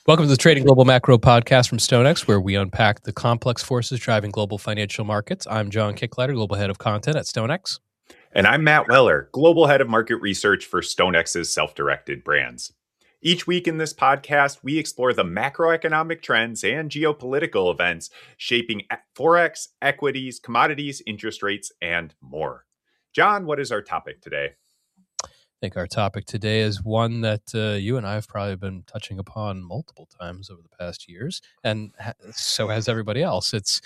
Welcome to the Trading Global Macro podcast from StoneX, where we unpack the complex forces driving global financial markets. I'm John Kicklighter, Global Head of Content at StoneX. And I'm Matt Weller, Global Head of Market Research for StoneX's self-directed brands. Each week in this podcast, we explore the macroeconomic trends and geopolitical events shaping Forex, equities, commodities, interest rates, and more. John, what is our topic today? I think our topic today is one that you and I have probably been touching upon multiple times over the past years, and so has everybody else. It's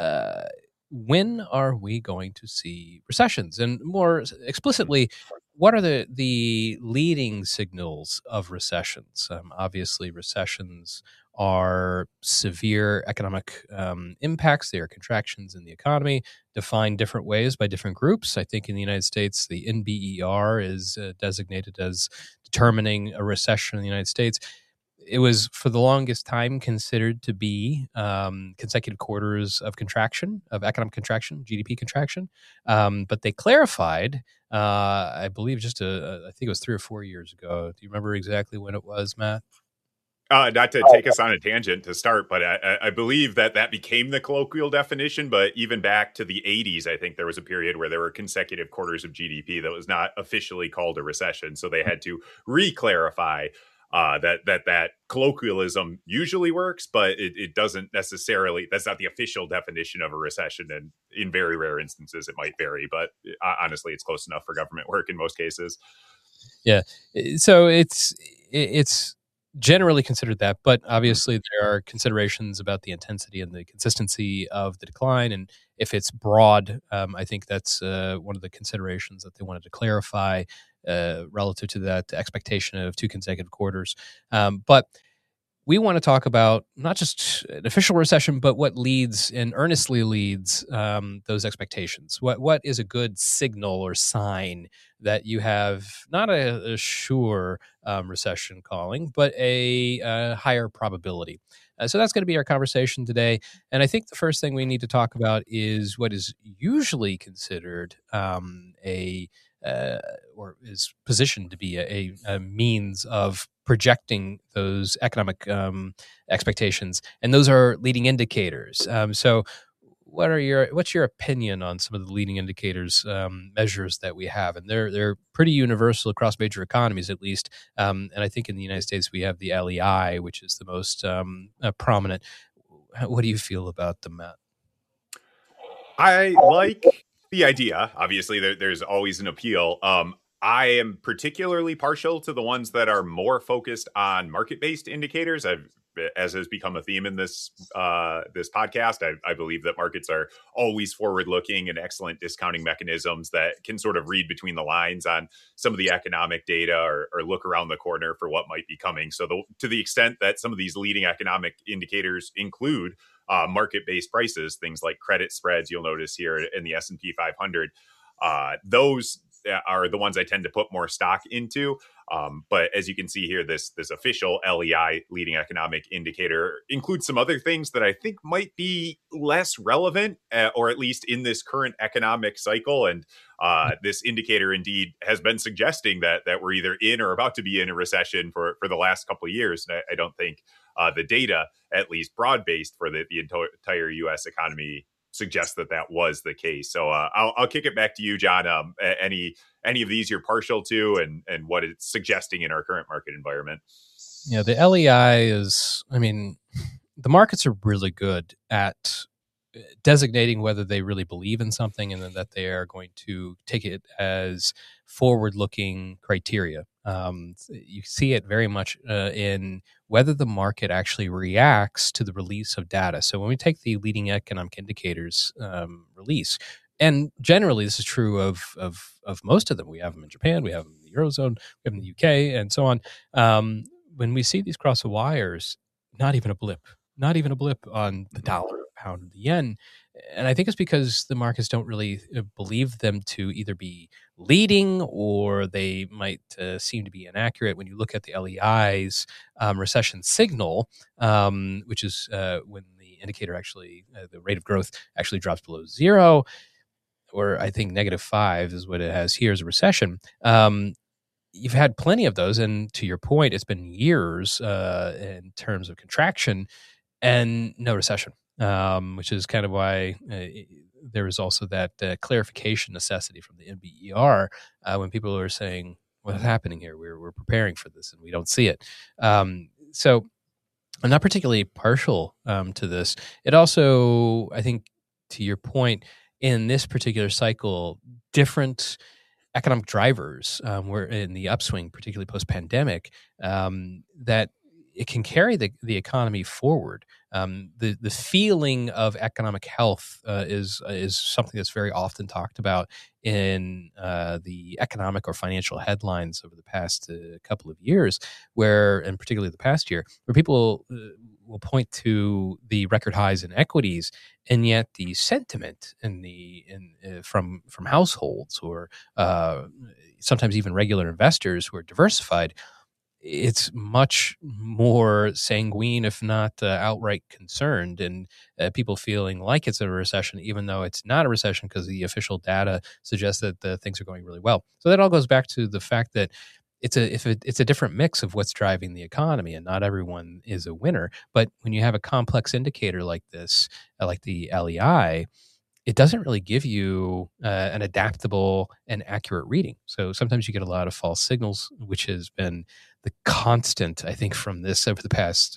when are we going to see recessions? And more explicitly, what are the leading signals of recessions? Obviously, recessions are severe economic impacts. They are contractions in the economy, defined different ways by different groups. I think in the United States, the NBER is designated as determining a recession in the United States. It was for the longest time considered to be consecutive quarters of contraction, of economic contraction, GDP contraction. But they clarified, I believe, I think it was 3 or 4 years ago. Do you remember exactly when it was, Matt? Not to take us on a tangent to start, but I believe that became the colloquial definition. But even back to the 80s, I think there was a period where there were consecutive quarters of GDP that was not officially called a recession. So they had to re-clarify that colloquialism usually works, but it doesn't necessarily. That's not the official definition of a recession. And in very rare instances, it might vary. But honestly, it's close enough for government work in most cases. Yeah. So it's generally considered that, but obviously there are considerations about the intensity and the consistency of the decline, and if it's broad, I think that's one of the considerations that they wanted to clarify relative to that expectation of 2 consecutive quarters. But we want to talk about not just an official recession, but what leads and earnestly leads those expectations. What is a good signal or sign that you have not a sure recession calling, but a higher probability? So that's going to be our conversation today. And I think the first thing we need to talk about is what is usually considered or is positioned to be a means of projecting those economic expectations, and those are leading indicators. So, what's your opinion on some of the leading indicators measures that we have? And they're pretty universal across major economies, at least. And I think in the United States we have the LEI, which is the most prominent. What do you feel about them, Matt? I like the idea. Obviously, there's always an appeal. I am particularly partial to the ones that are more focused on market-based indicators. As has become a theme in this podcast, I believe that markets are always forward-looking and excellent discounting mechanisms that can sort of read between the lines on some of the economic data or look around the corner for what might be coming. So to the extent that some of these leading economic indicators include market-based prices, things like credit spreads, you'll notice here in the S&P 500, those are the ones I tend to put more stock into. But as you can see here, this official LEI leading economic indicator includes some other things that I think might be less relevant, or at least in this current economic cycle. And this indicator indeed has been suggesting that we're either in or about to be in a recession for the last couple of years. And I don't think the data, at least broad-based for the entire U.S. economy, suggests that was the case. So I'll kick it back to you, John. Any of these you're partial to, and what it's suggesting in our current market environment? Yeah, the LEI is, I mean, the markets are really good at designating whether they really believe in something and then that they are going to take it as forward-looking criteria. You see it very much in whether the market actually reacts to the release of data. So when we take the leading economic indicators release, and generally this is true of most of them. We have them in Japan, we have them in the Eurozone, we have them in the UK, and so on. When we see these cross the wires, not even a blip on the dollar, the pound, the yen. And I think it's because the markets don't really believe them to either be leading or they might seem to be inaccurate. When you look at the LEI's recession signal, which is when the indicator actually, the rate of growth actually drops below 0, or I think -5 is what it has here as a recession. you've had plenty of those, and to your point, it's been years in terms of contraction and no recession, which is kind of why there was also that clarification necessity from the NBER when people are saying, "What's happening here? We're preparing for this, and we don't see it." So I'm not particularly partial to this. It also, I think, to your point, in this particular cycle, different economic drivers were in the upswing, particularly post-pandemic, that it can carry the economy forward. The feeling of economic health is something that's very often talked about in the economic or financial headlines over the past couple of years, and particularly the past year, where people will point to the record highs in equities, and yet the sentiment from households or sometimes even regular investors who are diversified, it's much more sanguine, if not outright concerned, and people feeling like it's a recession, even though it's not a recession because the official data suggests that things are going really well. So that all goes back to the fact that it's a different mix of what's driving the economy, and not everyone is a winner. But when you have a complex indicator like this, like the LEI, it doesn't really give you an adaptable and accurate reading. So sometimes you get a lot of false signals, which has been the constant, I think, from this over the past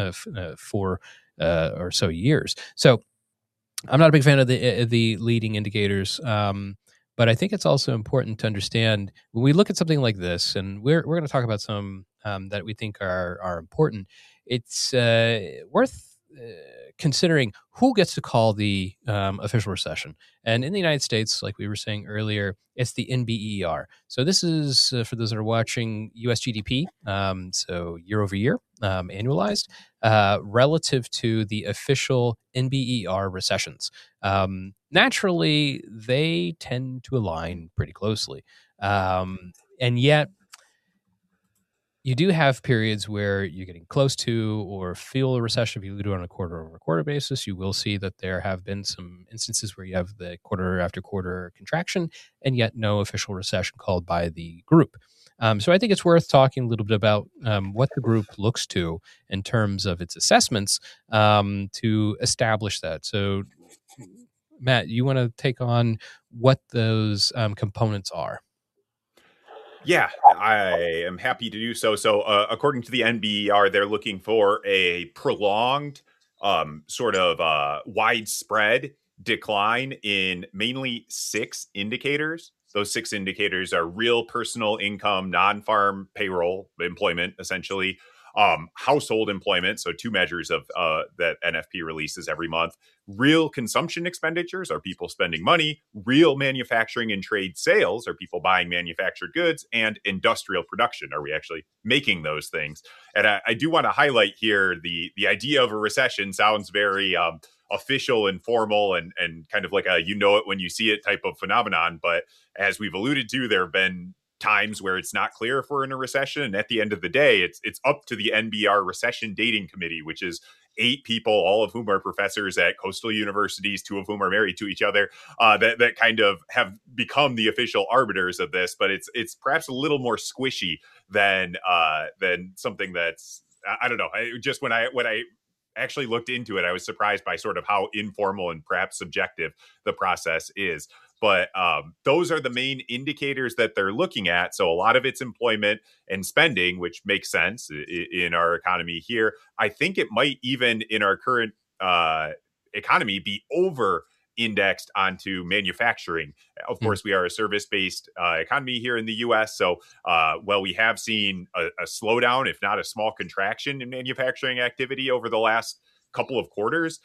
4 or so years. So I'm not a big fan of the leading indicators, but I think it's also important to understand when we look at something like this, and we're going to talk about some that we think are important. It's worth considering who gets to call the official recession. And in the United States, like we were saying earlier, it's the NBER. So this is, for those that are watching, US GDP, so year over year, annualized, relative to the official NBER recessions. Naturally, they tend to align pretty closely. And yet, you do have periods where you're getting close to or feel a recession. If you do it on a quarter-over-quarter basis, you will see that there have been some instances where you have the quarter-after-quarter contraction, and yet no official recession called by the group. So I think it's worth talking a little bit about what the group looks to in terms of its assessments to establish that. So, Matt, you want to take on what those components are? Yeah, I am happy to do so. So, according to the NBER, they're looking for a prolonged, sort of widespread decline in mainly 6 indicators. Those 6 indicators are real personal income, non-farm payroll employment, essentially, household employment. So, 2 measures of that NFP releases every month. Real consumption expenditures, are people spending money? Real manufacturing and trade sales, are people buying manufactured goods? And industrial production, are we actually making those things? And I do want to highlight here the idea of a recession sounds very official and formal and kind of like a you know it when you see it type of phenomenon. But as we've alluded to, there have been times where it's not clear if we're in a recession. And at the end of the day, it's up to the NBER Recession Dating Committee, which is 8 people, all of whom are professors at coastal universities, 2 of whom are married to each other, that kind of have become the official arbiters of this. But it's perhaps a little more squishy than something that's, I don't know. When I actually looked into it, I was surprised by sort of how informal and perhaps subjective the process is. But those are the main indicators that they're looking at. So a lot of it's employment and spending, which makes sense in our economy here. I think it might even in our current economy be over indexed onto manufacturing. Of course, we are a service-based economy here in the U.S. So while we have seen a slowdown, if not a small contraction in manufacturing activity over the last couple of quarters,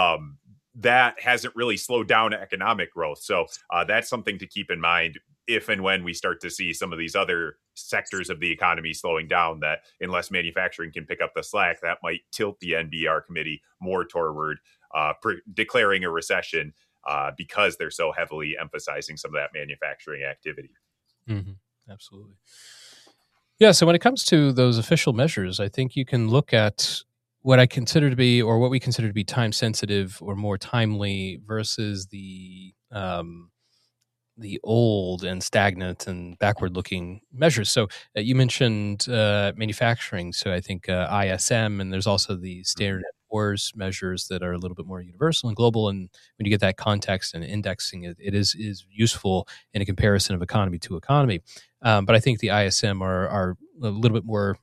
that hasn't really slowed down economic growth. So that's something to keep in mind if and when we start to see some of these other sectors of the economy slowing down, that unless manufacturing can pick up the slack, that might tilt the NBER committee more toward declaring a recession because they're so heavily emphasizing some of that manufacturing activity. Mm-hmm. Absolutely. Yeah. So when it comes to those official measures, I think you can look at what I consider to be, or what we consider to be, time sensitive or more timely versus the the old and stagnant and backward-looking measures. So you mentioned manufacturing. So I think ISM, and there's also the Standard and Poor's measures that are a little bit more universal and global. And when you get that context and indexing, it is useful in a comparison of economy to economy. But I think the ISM are a little bit more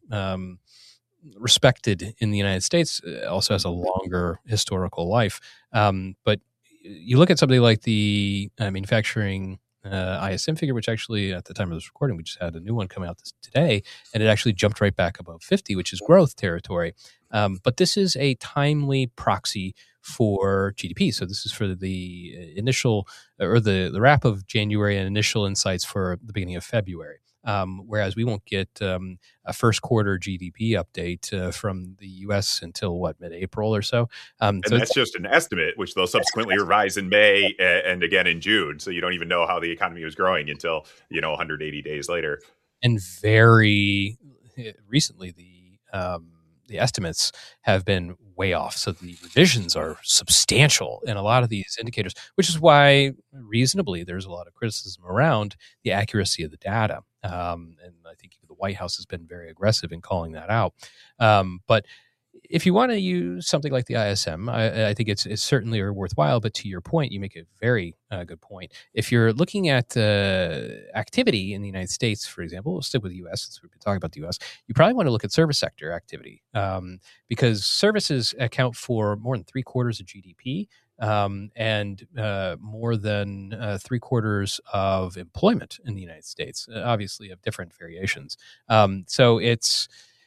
respected in the United States. Also has a longer historical life. But you look at something like the manufacturing ISM figure, which actually at the time of this recording, we just had a new one come out today, and it actually jumped right back above 50, which is growth territory. But this is a timely proxy for GDP. So this is for the initial or the wrap of January and initial insights for the beginning of February. Whereas we won't get a first quarter GDP update from the U.S. until mid-April or so. And that's just an estimate, which they'll subsequently revise in May and again in June. So you don't even know how the economy was growing until 180 days later. And very recently, the estimates have been way off. So the revisions are substantial in a lot of these indicators, which is why reasonably there's a lot of criticism around the accuracy of the data. And I think the White House has been very aggressive in calling that out. But if you want to use something like the ISM, I think it's certainly worthwhile. But to your point, you make a very good point. If you're looking at activity in the United States, for example, we'll stick with the U.S. since we've been talking about the U.S. You probably want to look at service sector activity because services account for more than 3/4 of GDP and more than 3/4 of employment in the United States. Obviously, of different variations. So it's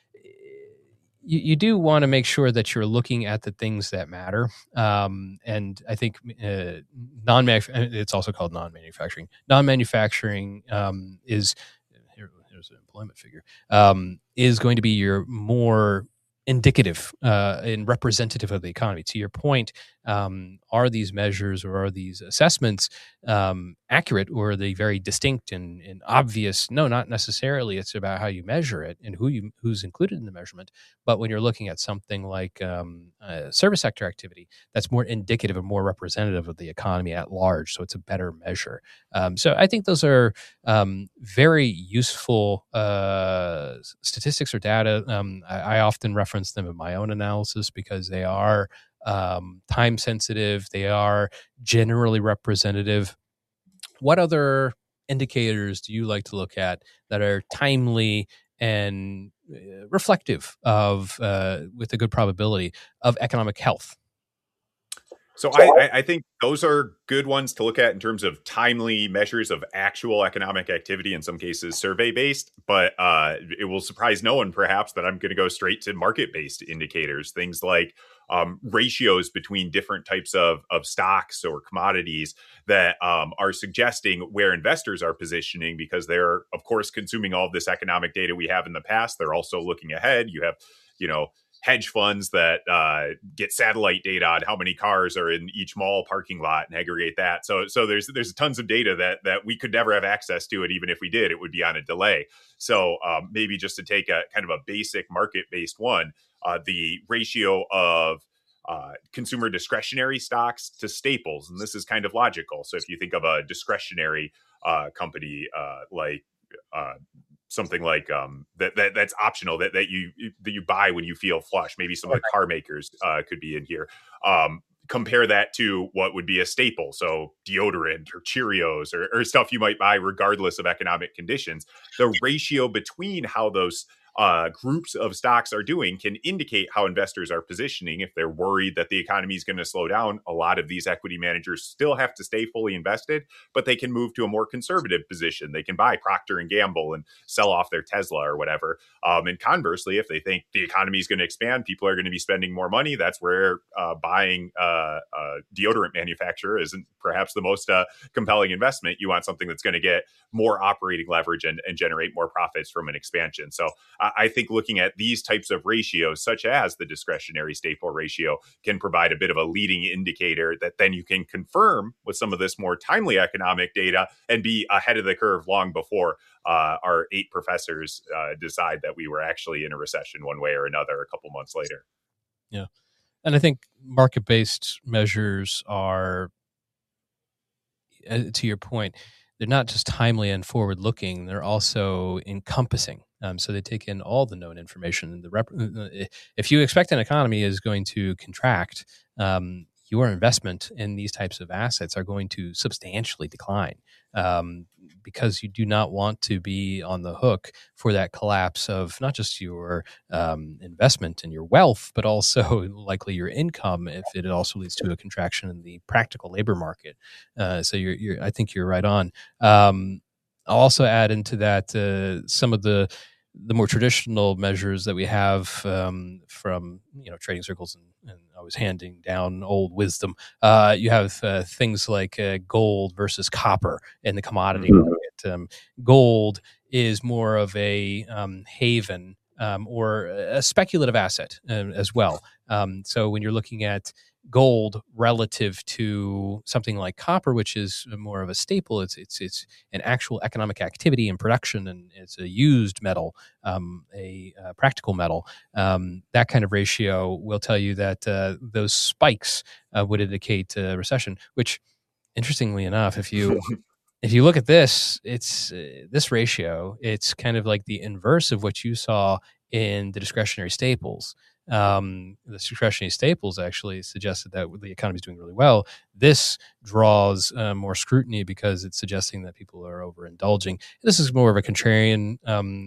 you do want to make sure that you're looking at the things that matter. And I think it's also called non-manufacturing. Non-manufacturing here's an employment figure, is going to be your more indicative and representative of the economy. To your point, are these measures or are these assessments accurate, or are they very distinct and obvious? No, not necessarily. It's about how you measure it and who's included in the measurement. But when you're looking at something like service sector activity, that's more indicative and more representative of the economy at large. So it's a better measure. So I think those are very useful statistics or data. I often reference them in my own analysis because they are time sensitive. They are generally representative. What other indicators do you like to look at that are timely and reflective of, with a good probability of economic health? So I think those are good ones to look at in terms of timely measures of actual economic activity, in some cases survey-based. But it will surprise no one, perhaps, that I'm going to go straight to market-based indicators, things like ratios between different types of stocks or commodities that are suggesting where investors are positioning, because they're, of course, consuming all of this economic data we have in the past. They're also looking ahead. You have, hedge funds that get satellite data on how many cars are in each mall parking lot and aggregate that. So there's tons of data that we could never have access to, and even if we did, it would be on a delay. So maybe just to take a kind of a basic market-based one, the ratio of consumer discretionary stocks to staples, and this is kind of logical. So if you think of a discretionary company like something like that's optional that you buy when you feel flush. Maybe some of the car makers could be in here. Compare that to what would be a staple, so deodorant or Cheerios or stuff you might buy regardless of economic conditions. The ratio between how those groups of stocks are doing can indicate how investors are positioning. If they're worried that the economy is going to slow down, a lot of these equity managers still have to stay fully invested, but they can move to a more conservative position. They can buy Procter and Gamble and sell off their Tesla or whatever. And conversely, if they think the economy is going to expand, people are going to be spending more money, that's where buying a deodorant manufacturer isn't perhaps the most compelling investment. You want something that's going to get more operating leverage and generate more profits from an expansion. So I think looking at these types of ratios, such as the discretionary staple ratio, can provide a bit of a leading indicator that then you can confirm with some of this more timely economic data and be ahead of the curve long before our 8 professors decide that we were actually in a recession one way or another a couple months later. Yeah. And I think market-based measures are, to your point, they're not just timely and forward looking, they're also encompassing. So they take in all the known information. And if you expect an economy is going to contract, your investment in these types of assets are going to substantially decline, um, because you do not want to be on the hook for that collapse of not just your investment and your wealth, but also likely your income if it also leads to a contraction in the practical labor market. So I think you're right on. I'll also add into that some of the more traditional measures that we have from trading circles and always handing down old wisdom. You have things like gold versus copper in the commodity market. Gold is more of a haven or a speculative asset as well. So when you're looking at gold relative to something like copper, which is more of a staple, it's an actual economic activity and production, and it's a used metal, a practical metal. That kind of ratio will tell you that those spikes would indicate a recession. Which, interestingly enough, if you look at this, it's this ratio. It's kind of like the inverse of what you saw in the discretionary staples. The discretionary staples actually suggested that the economy is doing really well. This draws more scrutiny because it's suggesting that people are overindulging. This is more of a contrarian.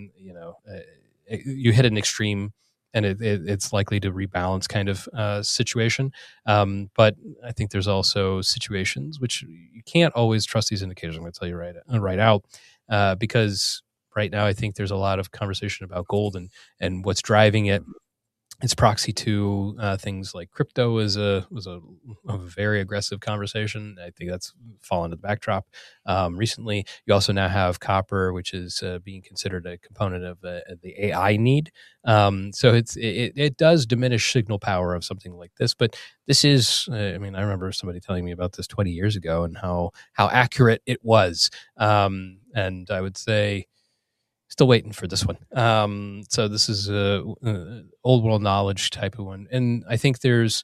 You hit an extreme, and it's likely to rebalance kind of situation. But I think there's also situations which you can't always trust these indicators. I'm going to tell you right out, because right now I think there's a lot of conversation about gold and what's driving it. It's proxy to things like crypto was a very aggressive conversation. I think that's fallen to the backdrop recently. You also now have copper, which is being considered a component of the AI need. So it does diminish signal power of something like this. But this is, I remember somebody telling me about this 20 years ago and how accurate it was. And I would say, still waiting for this one. So this is a old world knowledge type of one, and I think there's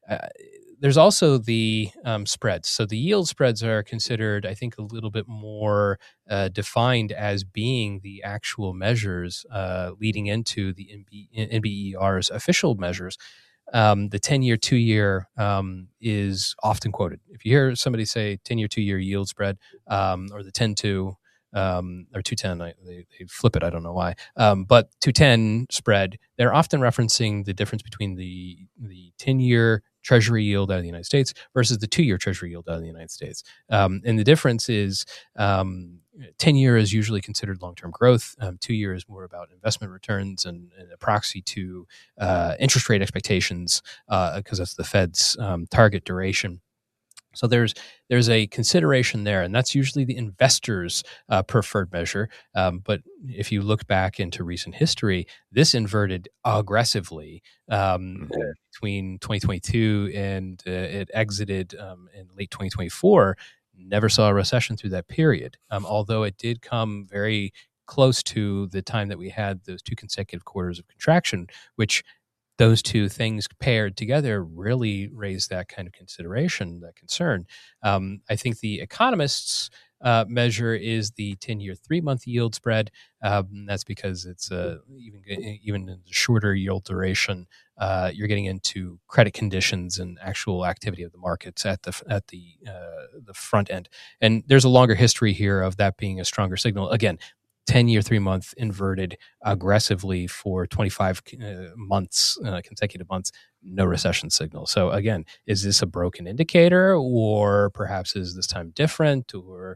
also the spreads. So the yield spreads are considered, I think, a little bit more defined as being the actual measures leading into the NBER's official measures. The 10-year, 2-year is often quoted. If you hear somebody say 10-year, 2-year yield spread, or the 10-2, or 210, they flip it. I don't know why. But 210 spread, they're often referencing the difference between the 10-year Treasury yield out of the United States versus the 2-year Treasury yield out of the United States. And the difference is 10-year is usually considered long-term growth. 2-year is more about investment returns and a proxy to interest rate expectations, because that's the Fed's target duration. So there's a consideration there, and that's usually the investor's preferred measure. But if you look back into recent history, this inverted aggressively between 2022 and it exited in late 2024. Never saw a recession through that period, although it did come very close to the time that we had those 2 consecutive quarters of contraction, which those two things paired together really raise that kind of consideration, that concern. I think the economists' measure is the 10-year 3-month yield spread. That's because it's even in the shorter yield duration, you're getting into credit conditions and actual activity of the markets at the front end. And there's a longer history here of that being a stronger signal. Again, 10-year 3-month inverted aggressively for 25 months, consecutive months, no recession signal. So again, is this a broken indicator, or perhaps is this time different, or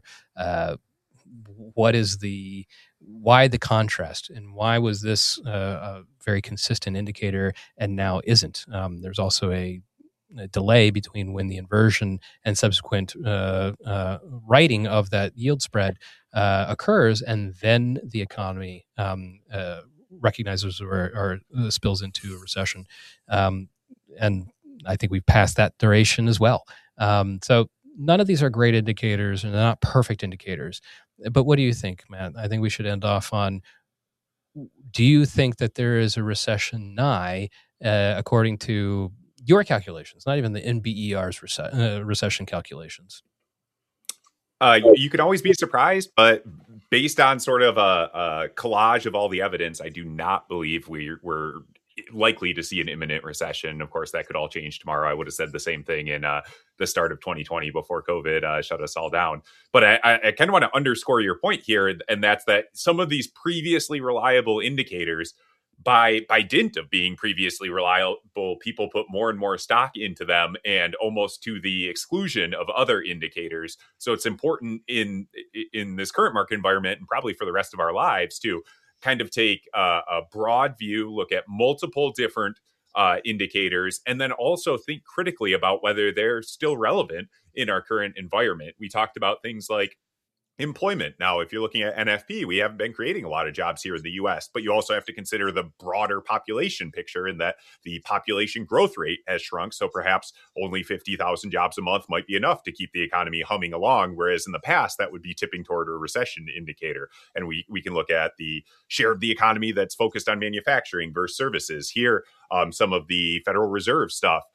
why the contrast, and why was this a very consistent indicator and now isn't? There's also a delay between when the inversion and subsequent writing of that yield spread occurs, and then the economy recognizes or spills into a recession. And I think we've passed that duration as well. So none of these are great indicators, and they're not perfect indicators. But what do you think, Matt? I think we should end off on, do you think that there is a recession nigh, according to your calculations, not even the NBER's recession calculations? You can always be surprised, but based on sort of a collage of all the evidence, I do not believe we're likely to see an imminent recession. Of course, that could all change tomorrow. I would have said the same thing in the start of 2020 before COVID shut us all down. But I kind of want to underscore your point here, and that's that some of these previously reliable indicators, by dint of being previously reliable, people put more and more stock into them, and almost to the exclusion of other indicators. So it's important in this current market environment, and probably for the rest of our lives, to kind of take a broad view, look at multiple different indicators, and then also think critically about whether they're still relevant in our current environment. We talked about things like employment. Now, if you're looking at NFP, we haven't been creating a lot of jobs here in the US, but you also have to consider the broader population picture, in that the population growth rate has shrunk. So perhaps only 50,000 jobs a month might be enough to keep the economy humming along, whereas in the past, that would be tipping toward a recession indicator. And we can look at the share of the economy that's focused on manufacturing versus services. Here, some of the Federal Reserve stuff,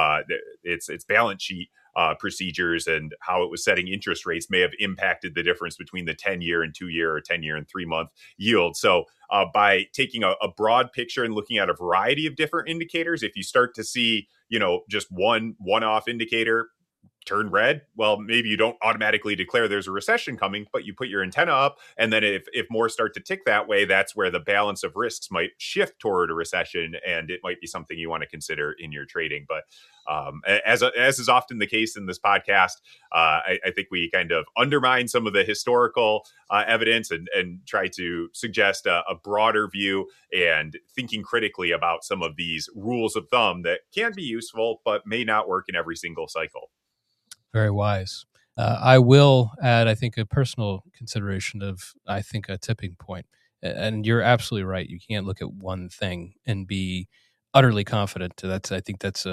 its balance sheet procedures and how it was setting interest rates may have impacted the difference between the 10-year and 2-year, or 10-year and 3-month yield. So by taking a broad picture and looking at a variety of different indicators, if you start to see, just one-off indicator turn red, well, maybe you don't automatically declare there's a recession coming, but you put your antenna up. And then if more start to tick that way, that's where the balance of risks might shift toward a recession. And it might be something you want to consider in your trading. But as is often the case in this podcast, I think we kind of undermine some of the historical evidence and try to suggest a broader view and thinking critically about some of these rules of thumb that can be useful, but may not work in every single cycle. Very wise. I will add, I think, a personal consideration of, I think, a tipping point. And you're absolutely right. You can't look at one thing and be utterly confident. I think that's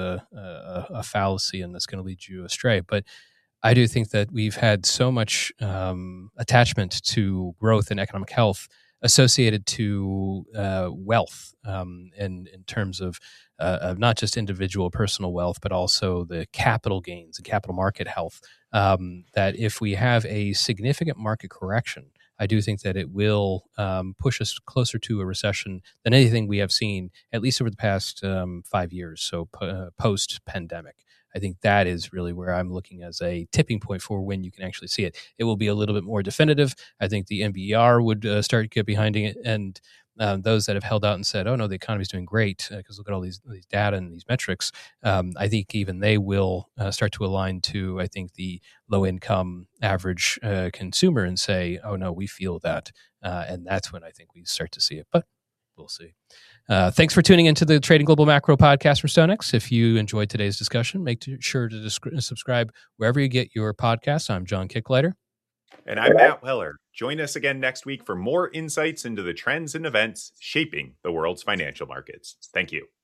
a fallacy, and that's going to lead you astray. But I do think that we've had so much attachment to growth and economic health associated to wealth, in terms of not just individual personal wealth, but also the capital gains and capital market health. That if we have a significant market correction, I do think that it will push us closer to a recession than anything we have seen, at least over the past 5 years, so post-pandemic. I think that is really where I'm looking as a tipping point for when you can actually see it. It will be a little bit more definitive. I think the NBER would start to get behind it, and those that have held out and said, "Oh no, the economy is doing great," because look at all these data and these metrics. I think even they will start to align to, I think, the low income average consumer and say, "Oh no, we feel that," and that's when I think we start to see it. But we'll see. Thanks for tuning into the Trading Global Macro podcast from StoneX. If you enjoyed today's discussion, make sure to subscribe wherever you get your podcasts. I'm John Kicklighter. And I'm Matt Weller. Join us again next week for more insights into the trends and events shaping the world's financial markets. Thank you.